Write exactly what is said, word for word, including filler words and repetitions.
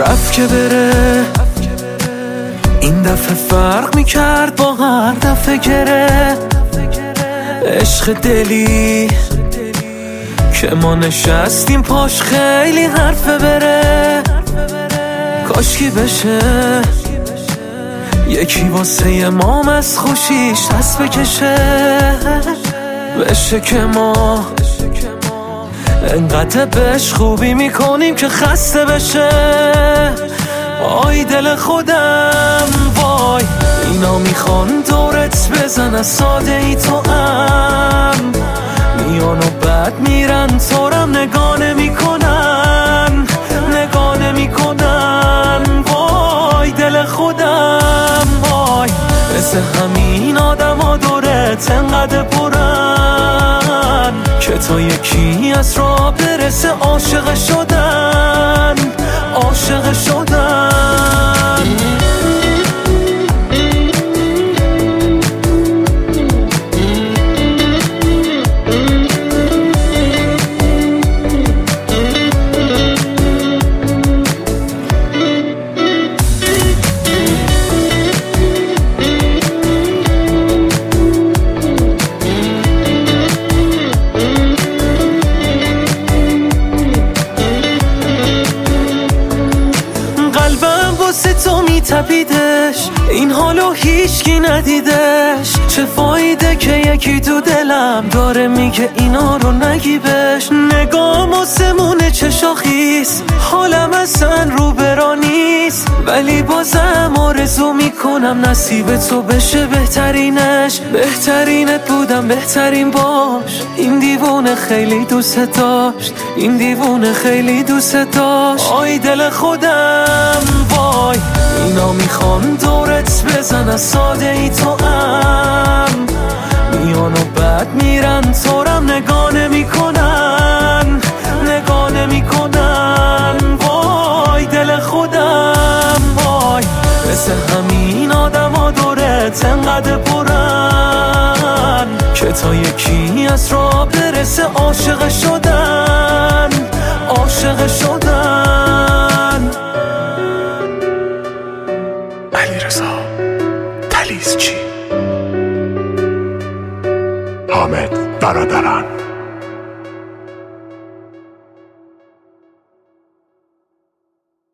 رفت که بره، این دفعه فرق میکرد با هر دفعه گره. عشق دلی که ما نشستیم پاش خیلی حرفه بره. کاشکی بشه یکی واسه ما از خوشیش دست بکشه. بشه که ما انقدر بهش خوبی میکنیم که خسته بشه. آی دل خودم وای، اینا میخوان دورت بزن از ساده ای تو هم میان و بعد میرن تورم نگاه نمیکنن، نگاه نمیکنن. وای دل خودم وای، مثل همین آدم ها دورت انقدر پرن که تا یکی از راه برسه عاشق شدن، عاشق شدن. واسه تو میتپیدش، این حالو هیچکی ندیدش. چه فایده که یکی تو دلم داره میگه اینا رو نگی بهش. نگام آسمونه چه شاخیست، حالم اصلا رو برا نیست، ولی بازم آرزو میکنم نصیب تو بشه بهترینش. بهترینت بودم بهترین باش، این دیوونه خیلی دوست داشت، این دیوونه خیلی دوست داشت. آی دل خودم وای، اینا میخوان دورت بزن از ساده ای تو هم میان و بعد میرن تورم نگاه نمیکنن، نگاه نمیکنن. وای دل خودم وای، مثل همین آدم ها دورت انقدر پرن که تا یکی از راه برسه عاشق شدن، عاشق شدن. علیرضا تلیزچی، حامد برادران.